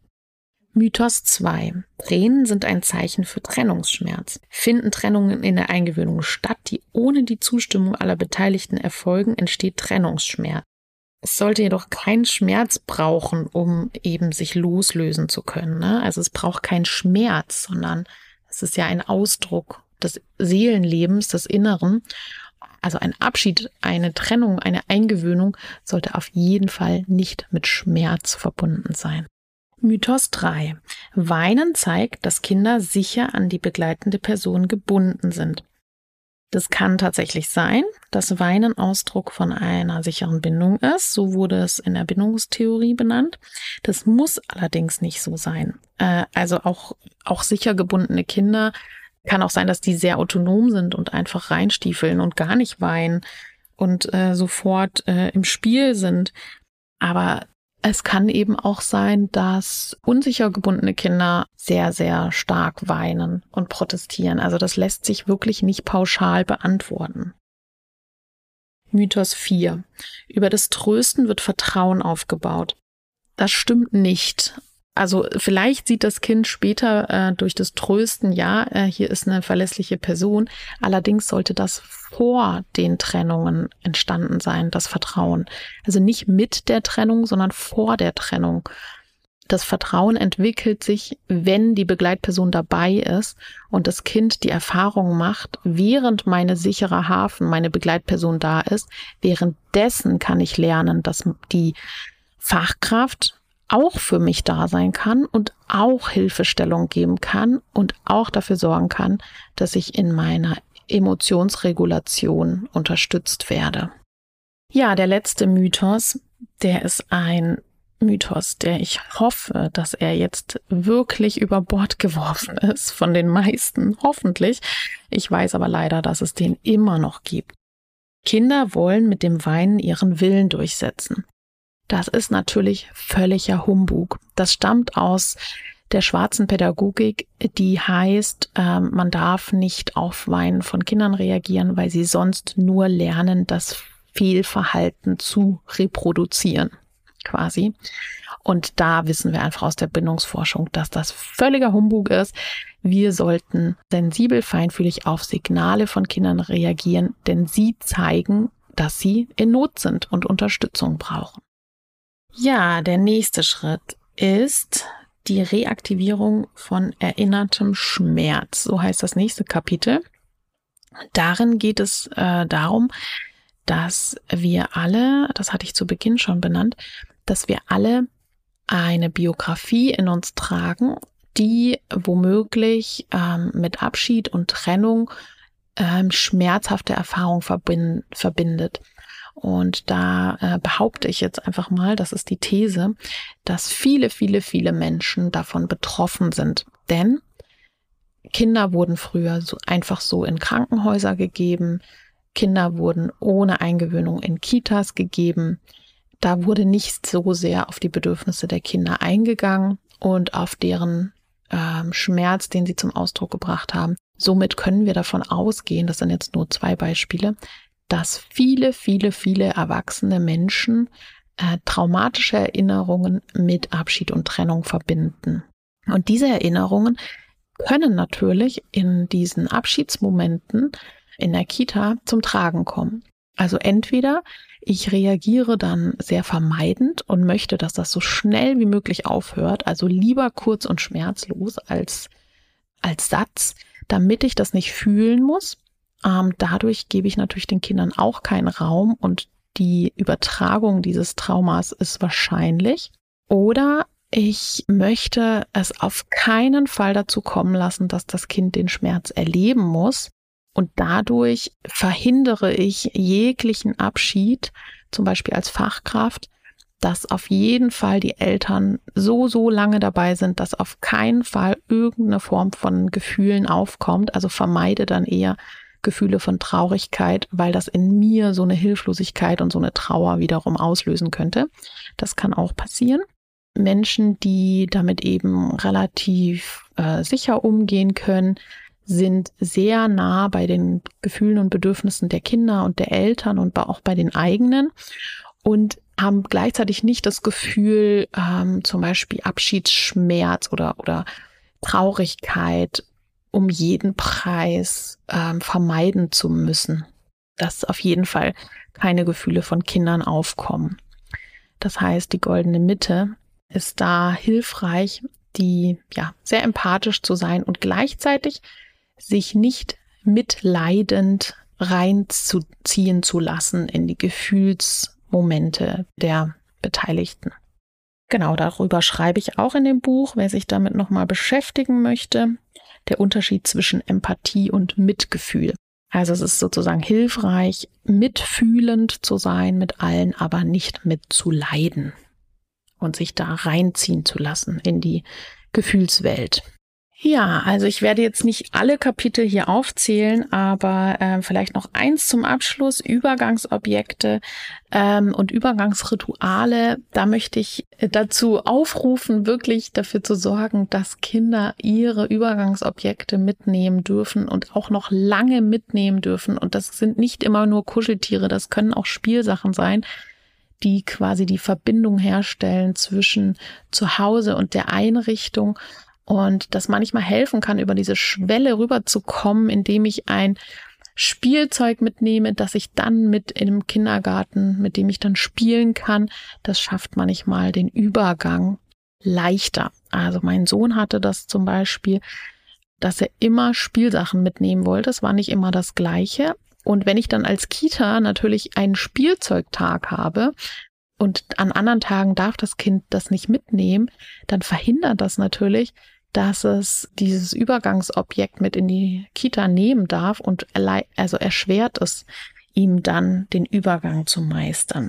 Mythos zwei. Tränen sind ein Zeichen für Trennungsschmerz. Finden Trennungen in der Eingewöhnung statt, die ohne die Zustimmung aller Beteiligten erfolgen, entsteht Trennungsschmerz. Es sollte jedoch keinen Schmerz brauchen, um eben sich loslösen zu können, ne? Also es braucht keinen Schmerz, sondern es ist ja ein Ausdruck des Seelenlebens, des Inneren. Also ein Abschied, eine Trennung, eine Eingewöhnung sollte auf jeden Fall nicht mit Schmerz verbunden sein. Mythos drei. Weinen zeigt, dass Kinder sicher an die begleitende Person gebunden sind. Das kann tatsächlich sein, dass Weinen Ausdruck von einer sicheren Bindung ist. So wurde es in der Bindungstheorie benannt. Das muss allerdings nicht so sein. Äh, also auch, auch sicher gebundene Kinder, kann auch sein, dass die sehr autonom sind und einfach reinstiefeln und gar nicht weinen und äh, sofort äh, im Spiel sind. Aber es kann eben auch sein, dass unsicher gebundene Kinder sehr, sehr stark weinen und protestieren. Also das lässt sich wirklich nicht pauschal beantworten. Mythos vier. Über das Trösten wird Vertrauen aufgebaut. Das stimmt nicht. Also vielleicht sieht das Kind später äh, durch das Trösten, ja, äh, hier ist eine verlässliche Person. Allerdings sollte das vor den Trennungen entstanden sein, das Vertrauen. Also nicht mit der Trennung, sondern vor der Trennung. Das Vertrauen entwickelt sich, wenn die Begleitperson dabei ist und das Kind die Erfahrung macht, während meine sichere Hafen, meine Begleitperson da ist, währenddessen kann ich lernen, dass die Fachkraft auch für mich da sein kann und auch Hilfestellung geben kann und auch dafür sorgen kann, dass ich in meiner Emotionsregulation unterstützt werde. Ja, der letzte Mythos, der ist ein Mythos, der ich hoffe, dass er jetzt wirklich über Bord geworfen ist von den meisten, hoffentlich. Ich weiß aber leider, dass es den immer noch gibt. Kinder wollen mit dem Weinen ihren Willen durchsetzen. Das ist natürlich völliger Humbug. Das stammt aus der schwarzen Pädagogik, die heißt, äh, man darf nicht auf Weinen von Kindern reagieren, weil sie sonst nur lernen, das Fehlverhalten zu reproduzieren. Quasi. Und da wissen wir einfach aus der Bindungsforschung, dass das völliger Humbug ist. Wir sollten sensibel, feinfühlig auf Signale von Kindern reagieren, denn sie zeigen, dass sie in Not sind und Unterstützung brauchen. Ja, der nächste Schritt ist die Reaktivierung von erinnertem Schmerz. So heißt das nächste Kapitel. Darin geht es äh, darum, dass wir alle, das hatte ich zu Beginn schon benannt, dass wir alle eine Biografie in uns tragen, die womöglich ähm, mit Abschied und Trennung ähm, schmerzhafte Erfahrungen verbind, verbindet. Und da äh, behaupte ich jetzt einfach mal, das ist die These, dass viele, viele, viele Menschen davon betroffen sind. Denn Kinder wurden früher so einfach so in Krankenhäuser gegeben, Kinder wurden ohne Eingewöhnung in Kitas gegeben. Da wurde nicht so sehr auf die Bedürfnisse der Kinder eingegangen und auf deren ähm, Schmerz, den sie zum Ausdruck gebracht haben. Somit können wir davon ausgehen, das sind jetzt nur zwei Beispiele, dass viele, viele, viele erwachsene Menschen äh, traumatische Erinnerungen mit Abschied und Trennung verbinden. Und diese Erinnerungen können natürlich in diesen Abschiedsmomenten in der Kita zum Tragen kommen. Also entweder ich reagiere dann sehr vermeidend und möchte, dass das so schnell wie möglich aufhört, also lieber kurz und schmerzlos als, als Satz, damit ich das nicht fühlen muss. Ähm, dadurch gebe ich natürlich den Kindern auch keinen Raum und die Übertragung dieses Traumas ist wahrscheinlich. Oder ich möchte es auf keinen Fall dazu kommen lassen, dass das Kind den Schmerz erleben muss. Und dadurch verhindere ich jeglichen Abschied, zum Beispiel als Fachkraft, dass auf jeden Fall die Eltern so, so lange dabei sind, dass auf keinen Fall irgendeine Form von Gefühlen aufkommt. Also vermeide dann eher Gefühle von Traurigkeit, weil das in mir so eine Hilflosigkeit und so eine Trauer wiederum auslösen könnte. Das kann auch passieren. Menschen, die damit eben relativ äh, sicher umgehen können, sind sehr nah bei den Gefühlen und Bedürfnissen der Kinder und der Eltern und auch bei den eigenen und haben gleichzeitig nicht das Gefühl, ähm, zum Beispiel Abschiedsschmerz oder, oder Traurigkeit um jeden Preis ähm, vermeiden zu müssen. Dass auf jeden Fall keine Gefühle von Kindern aufkommen. Das heißt, die goldene Mitte ist da hilfreich, die ja sehr empathisch zu sein und gleichzeitig sich nicht mitleidend reinzuziehen zu lassen in die Gefühlsmomente der Beteiligten. Genau, darüber schreibe ich auch in dem Buch, wer sich damit nochmal beschäftigen möchte, der Unterschied zwischen Empathie und Mitgefühl. Also es ist sozusagen hilfreich, mitfühlend zu sein mit allen, aber nicht mitzuleiden und sich da reinziehen zu lassen in die Gefühlswelt. Ja, also ich werde jetzt nicht alle Kapitel hier aufzählen, aber äh, vielleicht noch eins zum Abschluss, Übergangsobjekte ähm, und Übergangsrituale. Da möchte ich dazu aufrufen, wirklich dafür zu sorgen, dass Kinder ihre Übergangsobjekte mitnehmen dürfen und auch noch lange mitnehmen dürfen. Und das sind nicht immer nur Kuscheltiere, das können auch Spielsachen sein, die quasi die Verbindung herstellen zwischen zu Hause und der Einrichtung. Und das manchmal helfen kann, über diese Schwelle rüberzukommen, indem ich ein Spielzeug mitnehme, das ich dann mit in dem Kindergarten, mit dem ich dann spielen kann. Das schafft manchmal den Übergang leichter. Also mein Sohn hatte das zum Beispiel, dass er immer Spielsachen mitnehmen wollte. Es war nicht immer das Gleiche. Und wenn ich dann als Kita natürlich einen Spielzeugtag habe, und an anderen Tagen darf das Kind das nicht mitnehmen, dann verhindert das natürlich, dass es dieses Übergangsobjekt mit in die Kita nehmen darf und also erschwert es ihm dann, den Übergang zu meistern.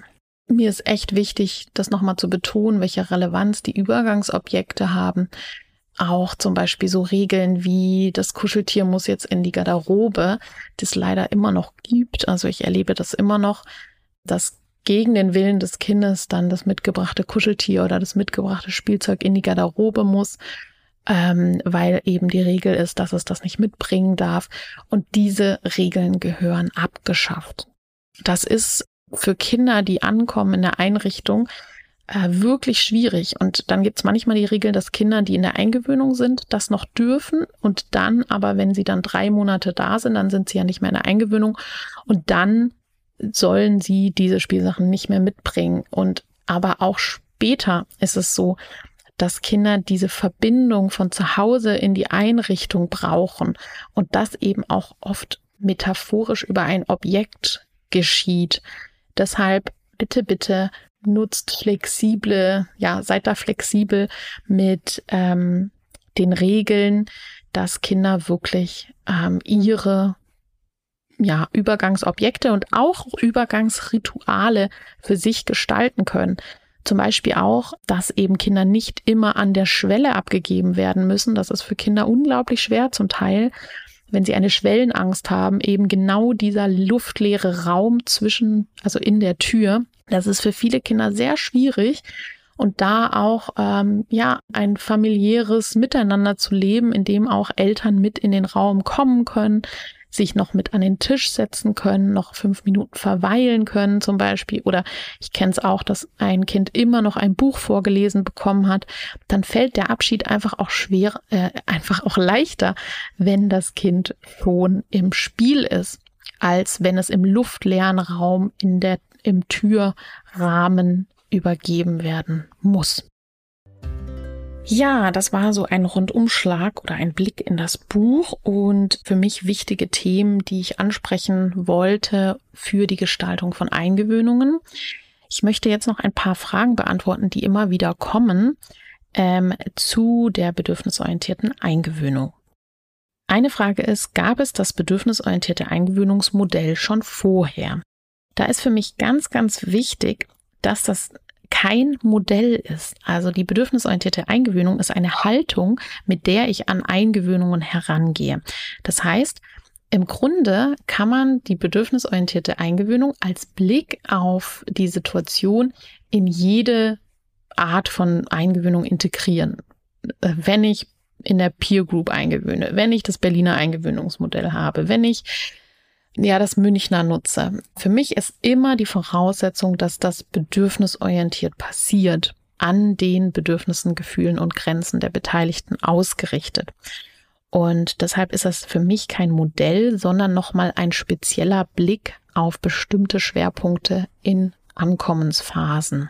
mir ist echt wichtig, das nochmal zu betonen, welche Relevanz die Übergangsobjekte haben. Auch zum Beispiel so Regeln wie das Kuscheltier muss jetzt in die Garderobe, die es leider immer noch gibt. Also ich erlebe das immer noch, dass gegen den Willen des Kindes dann das mitgebrachte Kuscheltier oder das mitgebrachte Spielzeug in die Garderobe muss, ähm, weil eben die Regel ist, dass es das nicht mitbringen darf. Und diese Regeln gehören abgeschafft. Das ist für Kinder, die ankommen in der Einrichtung, äh, wirklich schwierig. Und dann gibt es manchmal die Regel, dass Kinder, die in der Eingewöhnung sind, das noch dürfen. Und dann aber, wenn sie dann drei Monate da sind, dann sind sie ja nicht mehr in der Eingewöhnung. Und dann sollen sie diese Spielsachen nicht mehr mitbringen. Und aber auch später ist es so, dass Kinder diese Verbindung von zu Hause in die Einrichtung brauchen und das eben auch oft metaphorisch über ein Objekt geschieht. Deshalb bitte, bitte nutzt flexible, ja, seid da flexibel mit ähm, den Regeln, dass Kinder wirklich ähm, ihre ja, Übergangsobjekte und auch Übergangsrituale für sich gestalten können. Zum Beispiel auch, dass eben Kinder nicht immer an der Schwelle abgegeben werden müssen. Das ist für Kinder unglaublich schwer zum Teil, wenn sie eine Schwellenangst haben, eben genau dieser luftleere Raum zwischen, also in der Tür. Das ist für viele Kinder sehr schwierig. Und da auch ähm, ja ein familiäres Miteinander zu leben, in dem auch Eltern mit in den Raum kommen können, sich noch mit an den Tisch setzen können, noch fünf Minuten verweilen können zum Beispiel. Oder ich kenne es auch, dass ein Kind immer noch ein Buch vorgelesen bekommen hat. Dann fällt der Abschied einfach auch schwer, äh, einfach auch leichter, wenn das Kind schon im Spiel ist, als wenn es im luftleeren Raum in der im Türrahmen übergeben werden muss. Ja, das war so ein Rundumschlag oder ein Blick in das Buch und für mich wichtige Themen, die ich ansprechen wollte für die Gestaltung von Eingewöhnungen. Ich möchte jetzt noch ein paar Fragen beantworten, die immer wieder kommen ähm, zu der bedürfnisorientierten Eingewöhnung. Eine Frage ist, gab es das bedürfnisorientierte Eingewöhnungsmodell schon vorher? Da ist für mich ganz, ganz wichtig, dass das kein Modell ist. Also die bedürfnisorientierte Eingewöhnung ist eine Haltung, mit der ich an Eingewöhnungen herangehe. Das heißt, im Grunde kann man die bedürfnisorientierte Eingewöhnung als Blick auf die Situation in jede Art von Eingewöhnung integrieren. Wenn ich in der Peer Group eingewöhne, wenn ich das Berliner Eingewöhnungsmodell habe, wenn ich ja das Münchner nutze. Für mich ist immer die Voraussetzung, dass das bedürfnisorientiert passiert, an den Bedürfnissen, Gefühlen und Grenzen der Beteiligten ausgerichtet. Und deshalb ist das für mich kein Modell, sondern nochmal ein spezieller Blick auf bestimmte Schwerpunkte in Ankommensphasen.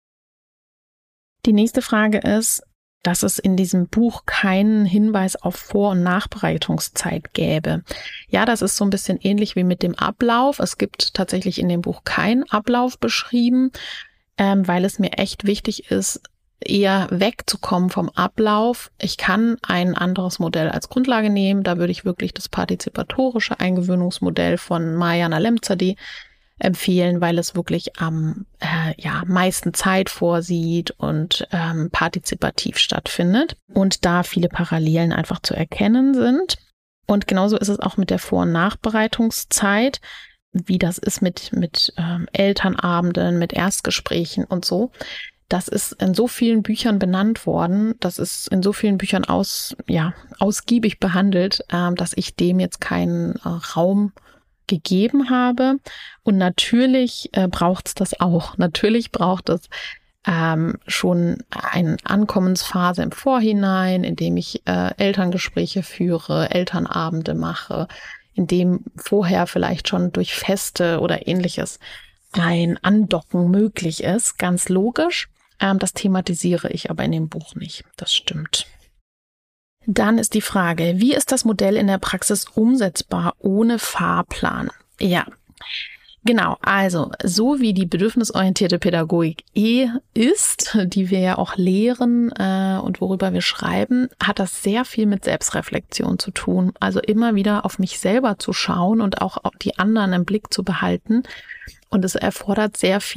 Die nächste Frage ist, dass es in diesem Buch keinen Hinweis auf Vor- und Nachbereitungszeit gäbe. Ja, das ist so ein bisschen ähnlich wie mit dem Ablauf. Es gibt tatsächlich in dem Buch keinen Ablauf beschrieben, ähm, weil es mir echt wichtig ist, eher wegzukommen vom Ablauf. Ich kann ein anderes Modell als Grundlage nehmen. Da würde ich wirklich das partizipatorische Eingewöhnungsmodell von Mariana Lemzadeh empfehlen, weil es wirklich am äh, ja meisten Zeit vorsieht und ähm, partizipativ stattfindet und da viele Parallelen einfach zu erkennen sind. Und genauso ist es auch mit der Vor- und Nachbereitungszeit, wie das ist mit mit ähm, Elternabenden, mit Erstgesprächen und so. Das ist in so vielen Büchern benannt worden, das ist in so vielen Büchern aus ja ausgiebig behandelt, ähm, dass ich dem jetzt keinen äh, Raum gegeben habe. Und natürlich äh, braucht es das auch. Natürlich braucht es ähm, schon eine Ankommensphase im Vorhinein, in dem ich äh, Elterngespräche führe, Elternabende mache, in dem vorher vielleicht schon durch Feste oder Ähnliches ein Andocken möglich ist. Ganz logisch. Ähm, das thematisiere ich aber in dem Buch nicht. Das stimmt. Dann ist die Frage, wie ist das Modell in der Praxis umsetzbar ohne Fahrplan? Ja, genau. Also, so wie die bedürfnisorientierte Pädagogik eh ist, die wir ja auch lehren äh, und worüber wir schreiben, hat das sehr viel mit Selbstreflexion zu tun. Also immer wieder auf mich selber zu schauen und auch auf die anderen im Blick zu behalten. Und es erfordert sehr viel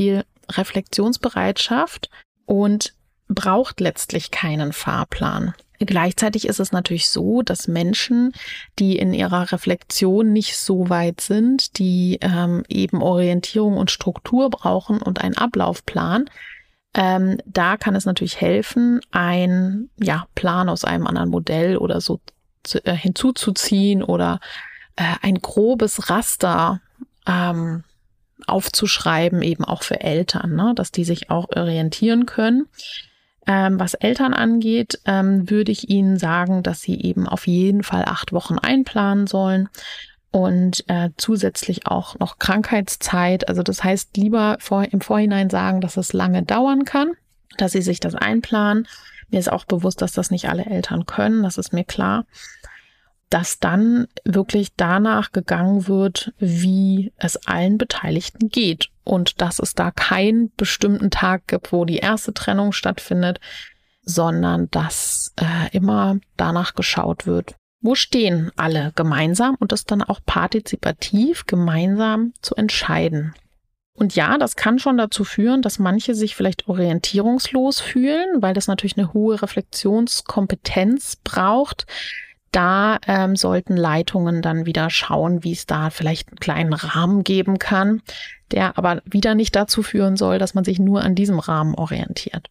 Reflexionsbereitschaft und braucht letztlich keinen Fahrplan. Gleichzeitig ist es natürlich so, dass Menschen, die in ihrer Reflexion nicht so weit sind, die ähm, eben Orientierung und Struktur brauchen und einen Ablaufplan, ähm, da kann es natürlich helfen, einen ja, Plan aus einem anderen Modell oder so zu, äh, hinzuzuziehen oder äh, ein grobes Raster ähm, aufzuschreiben, eben auch für Eltern, ne, dass die sich auch orientieren können. Ähm, was Eltern angeht, ähm, würde ich Ihnen sagen, dass Sie eben auf jeden Fall acht Wochen einplanen sollen und äh, zusätzlich auch noch Krankheitszeit. Also das heißt, lieber vor, im Vorhinein sagen, dass es lange dauern kann, dass Sie sich das einplanen. Mir ist auch bewusst, dass das nicht alle Eltern können, das ist mir klar. Dass dann wirklich danach gegangen wird, wie es allen Beteiligten geht. Und dass es da keinen bestimmten Tag gibt, wo die erste Trennung stattfindet, sondern dass äh, immer danach geschaut wird, wo stehen alle gemeinsam und das dann auch partizipativ gemeinsam zu entscheiden. Und ja, das kann schon dazu führen, dass manche sich vielleicht orientierungslos fühlen, weil das natürlich eine hohe Reflexionskompetenz braucht. Da ähm, sollten Leitungen dann wieder schauen, wie es da vielleicht einen kleinen Rahmen geben kann, der aber wieder nicht dazu führen soll, dass man sich nur an diesem Rahmen orientiert.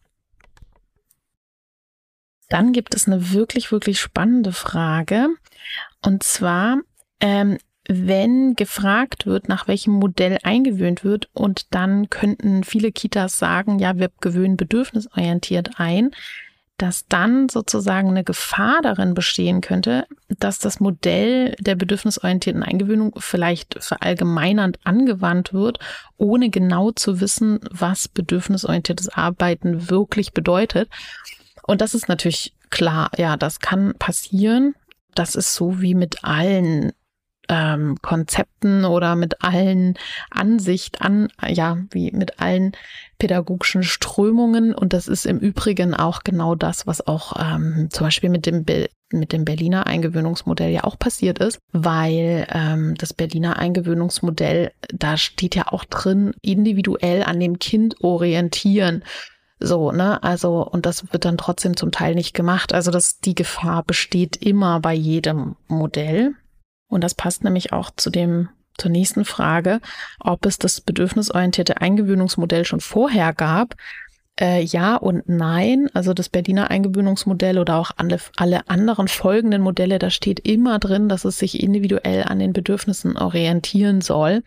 Dann gibt es eine wirklich, wirklich spannende Frage. Und zwar, ähm, wenn gefragt wird, nach welchem Modell eingewöhnt wird, und dann könnten viele Kitas sagen, ja, wir gewöhnen bedürfnisorientiert ein, dass dann sozusagen eine Gefahr darin bestehen könnte, dass das Modell der bedürfnisorientierten Eingewöhnung vielleicht verallgemeinernd angewandt wird, ohne genau zu wissen, was bedürfnisorientiertes Arbeiten wirklich bedeutet. Und das ist natürlich klar, ja, das kann passieren. Das ist so wie mit allen ähm, Konzepten oder mit allen Ansicht an, ja, wie mit allen pädagogischen Strömungen. Und das ist im Übrigen auch genau das, was auch ähm, zum Beispiel mit dem Be- mit dem Berliner Eingewöhnungsmodell ja auch passiert ist, weil ähm, das Berliner Eingewöhnungsmodell, da steht ja auch drin, individuell an dem Kind orientieren. So, ne, also, und das wird dann trotzdem zum Teil nicht gemacht. Also, das, die Gefahr besteht immer bei jedem Modell. Und das passt nämlich auch zu dem, zur nächsten Frage, ob es das bedürfnisorientierte Eingewöhnungsmodell schon vorher gab. Äh, ja und nein. Also das Berliner Eingewöhnungsmodell oder auch alle, alle anderen folgenden Modelle, da steht immer drin, dass es sich individuell an den Bedürfnissen orientieren soll.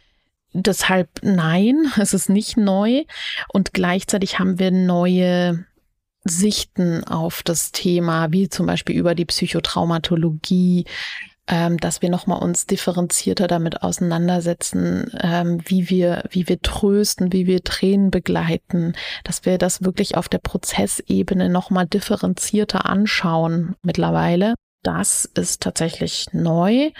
Deshalb nein, es ist nicht neu. Und gleichzeitig haben wir neue Sichten auf das Thema, wie zum Beispiel über die Psychotraumatologie, ähm, dass wir nochmal uns differenzierter damit auseinandersetzen, ähm, wie wir, wie wir trösten, wie wir Tränen begleiten, dass wir das wirklich auf der Prozessebene nochmal differenzierter anschauen mittlerweile. Das ist tatsächlich neu.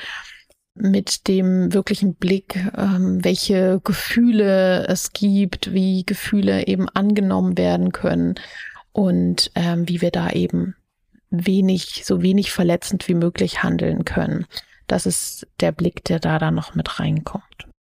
Mit dem wirklichen Blick, ähm, welche Gefühle es gibt, wie Gefühle eben angenommen werden können und ähm, wie wir da eben wenig, so wenig verletzend wie möglich handeln können. Das ist der Blick, der da dann noch mit reinkommt.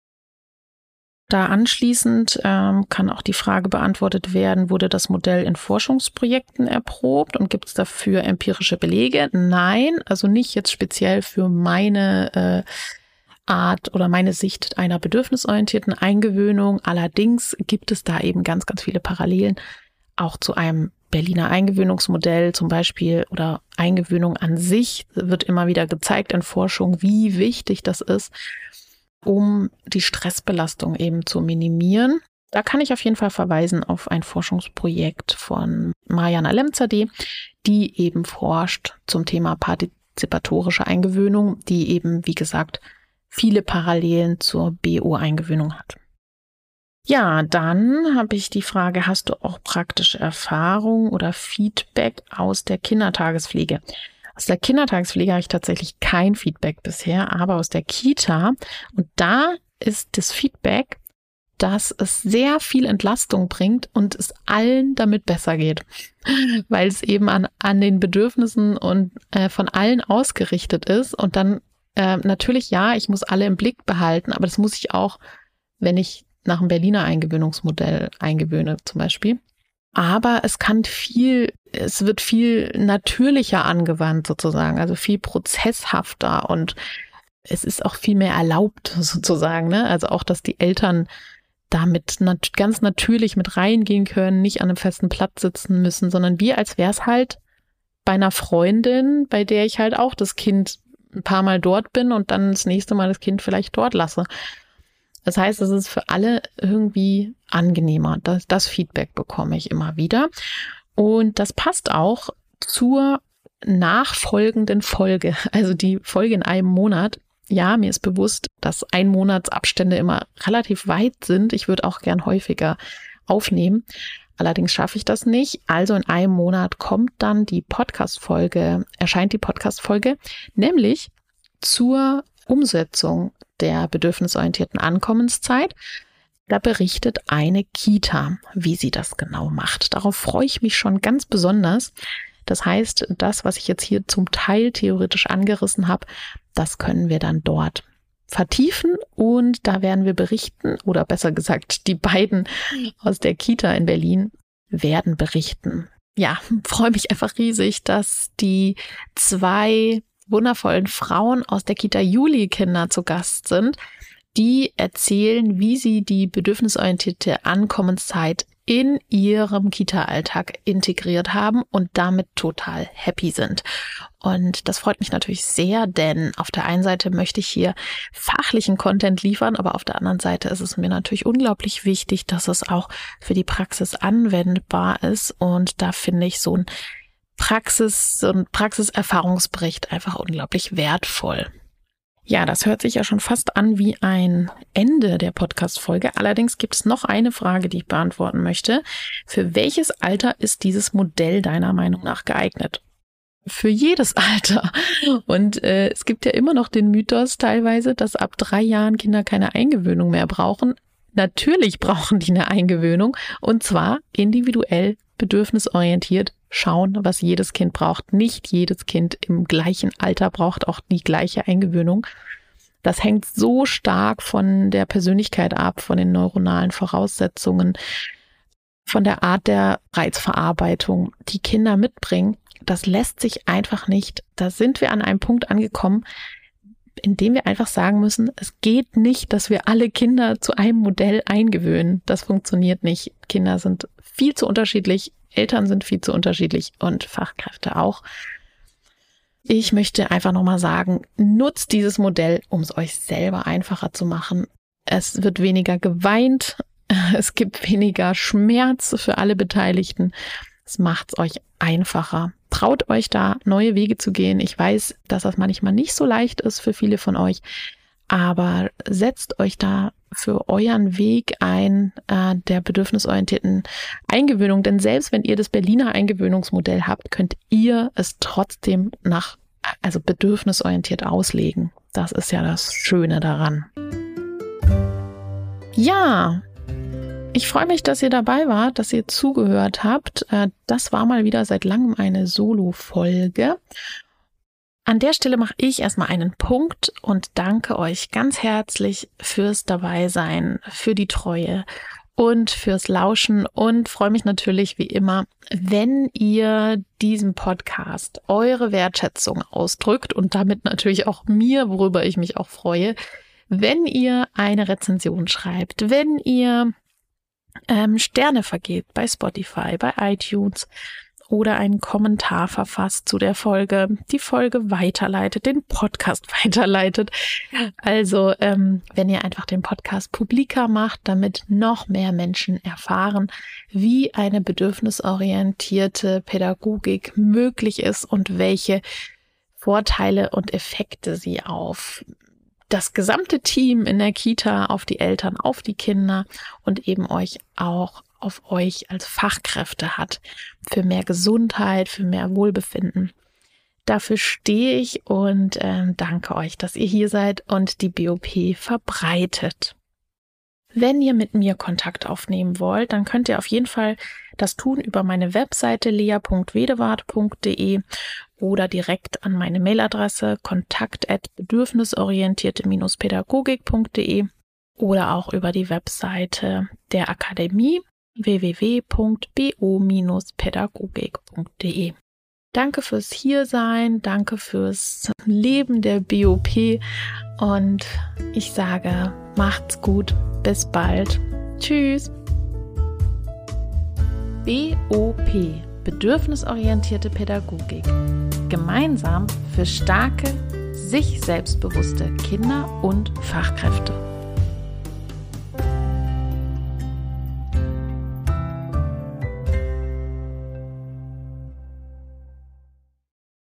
Da anschließend ähm, kann auch die Frage beantwortet werden, wurde das Modell in Forschungsprojekten erprobt und gibt es dafür empirische Belege? Nein, also nicht jetzt speziell für meine äh, Art oder meine Sicht einer bedürfnisorientierten Eingewöhnung. Allerdings gibt es da eben ganz, ganz viele Parallelen, auch zu einem Berliner Eingewöhnungsmodell zum Beispiel oder Eingewöhnung an sich wird immer wieder gezeigt in Forschung, wie wichtig das ist, um die Stressbelastung eben zu minimieren. Da kann ich auf jeden Fall verweisen auf ein Forschungsprojekt von Mariana Lemzadeh, die eben forscht zum Thema partizipatorische Eingewöhnung, die eben, wie gesagt, viele Parallelen zur B O-Eingewöhnung hat. Ja, dann habe ich die Frage, hast du auch praktische Erfahrung oder Feedback aus der Kindertagespflege? Aus der Kindertagespflege habe ich tatsächlich kein Feedback bisher, aber aus der Kita. Und da ist das Feedback, dass es sehr viel Entlastung bringt und es allen damit besser geht, weil es eben an, an den Bedürfnissen und äh, von allen ausgerichtet ist. Und dann äh, natürlich, ja, ich muss alle im Blick behalten, aber das muss ich auch, wenn ich nach dem Berliner Eingewöhnungsmodell eingewöhne zum Beispiel. Aber es kann viel, es wird viel natürlicher angewandt sozusagen, also viel prozesshafter und es ist auch viel mehr erlaubt sozusagen, ne? Also auch, dass die Eltern damit nat- ganz natürlich mit reingehen können, nicht an einem festen Platz sitzen müssen, sondern wie als wäre es halt bei einer Freundin, bei der ich halt auch das Kind ein paar Mal dort bin und dann das nächste Mal das Kind vielleicht dort lasse. Das heißt, es ist für alle irgendwie angenehmer. Das, das Feedback bekomme ich immer wieder. Und das passt auch zur nachfolgenden Folge, also die Folge in einem Monat. Ja, mir ist bewusst, dass Einmonatsabstände immer relativ weit sind. Ich würde auch gern häufiger aufnehmen. Allerdings schaffe ich das nicht. Also in einem Monat kommt dann die Podcast-Folge, erscheint die Podcast-Folge, nämlich zur Umsetzung der bedürfnisorientierten Ankommenszeit. Da berichtet eine Kita, wie sie das genau macht. Darauf freue ich mich schon ganz besonders. Das heißt, das, was ich jetzt hier zum Teil theoretisch angerissen habe, das können wir dann dort vertiefen und da werden wir berichten, oder besser gesagt, die beiden aus der Kita in Berlin werden berichten. Ja, freue mich einfach riesig, dass die zwei wundervollen Frauen aus der Kita Juli-Kinder zu Gast sind, die erzählen, wie sie die bedürfnisorientierte Ankommenszeit in ihrem Kita-Alltag integriert haben und damit total happy sind. Und das freut mich natürlich sehr, denn auf der einen Seite möchte ich hier fachlichen Content liefern, aber auf der anderen Seite ist es mir natürlich unglaublich wichtig, dass es auch für die Praxis anwendbar ist. Und da finde ich so ein Praxis, so ein Praxiserfahrungsbericht einfach unglaublich wertvoll. Ja, das hört sich ja schon fast an wie ein Ende der Podcast-Folge. Allerdings gibt es noch eine Frage, die ich beantworten möchte. Für welches Alter ist dieses Modell deiner Meinung nach geeignet? Für jedes Alter. Und äh, es gibt ja immer noch den Mythos teilweise, dass ab drei Jahren Kinder keine Eingewöhnung mehr brauchen. Natürlich brauchen die eine Eingewöhnung und zwar individuell, bedürfnisorientiert schauen, was jedes Kind braucht. Nicht jedes Kind im gleichen Alter braucht auch die gleiche Eingewöhnung. Das hängt so stark von der Persönlichkeit ab, von den neuronalen Voraussetzungen, von der Art der Reizverarbeitung, die Kinder mitbringen. Das lässt sich einfach nicht. Da sind wir an einem Punkt angekommen, in dem wir einfach sagen müssen, es geht nicht, dass wir alle Kinder zu einem Modell eingewöhnen. Das funktioniert nicht. Kinder sind viel zu unterschiedlich, Eltern sind viel zu unterschiedlich und Fachkräfte auch. Ich möchte einfach nochmal sagen, nutzt dieses Modell, um es euch selber einfacher zu machen. Es wird weniger geweint, es gibt weniger Schmerz für alle Beteiligten. Es macht es euch einfacher. Traut euch da, neue Wege zu gehen. Ich weiß, dass das manchmal nicht so leicht ist für viele von euch, aber setzt euch da für euren Weg ein, äh, der bedürfnisorientierten Eingewöhnung. Denn selbst wenn ihr das Berliner Eingewöhnungsmodell habt, könnt ihr es trotzdem nach, also bedürfnisorientiert auslegen. Das ist ja das Schöne daran. Ja, ich freue mich, dass ihr dabei wart, dass ihr zugehört habt. Das war mal wieder seit langem eine Solo-Folge. An der Stelle mache ich erstmal einen Punkt und danke euch ganz herzlich fürs Dabeisein, für die Treue und fürs Lauschen und freue mich natürlich wie immer, wenn ihr diesem Podcast eure Wertschätzung ausdrückt und damit natürlich auch mir, worüber ich mich auch freue, wenn ihr eine Rezension schreibt, wenn ihr ähm, Sterne vergebt bei Spotify, bei iTunes oder einen Kommentar verfasst zu der Folge, die Folge weiterleitet, den Podcast weiterleitet. Also ähm, wenn ihr einfach den Podcast publiker macht, damit noch mehr Menschen erfahren, wie eine bedürfnisorientierte Pädagogik möglich ist und welche Vorteile und Effekte sie auf das gesamte Team in der Kita, auf die Eltern, auf die Kinder und eben euch auch auf euch als Fachkräfte hat, für mehr Gesundheit, für mehr Wohlbefinden. Dafür stehe ich und äh, danke euch, dass ihr hier seid und die B O P verbreitet. Wenn ihr mit mir Kontakt aufnehmen wollt, dann könnt ihr auf jeden Fall das tun über meine Webseite lea punkt wedewart punkt de oder direkt an meine Mailadresse kontakt at bedürfnisorientierte Pädagogik punkt de. oder auch über die Webseite der Akademie w w w punkt b o Bindestrich pädagogik punkt d e. Danke fürs Hiersein, danke fürs Leben der B O P und ich sage, macht's gut, bis bald. Tschüss. B O P, bedürfnisorientierte Pädagogik. Gemeinsam für starke, sich selbstbewusste Kinder und Fachkräfte.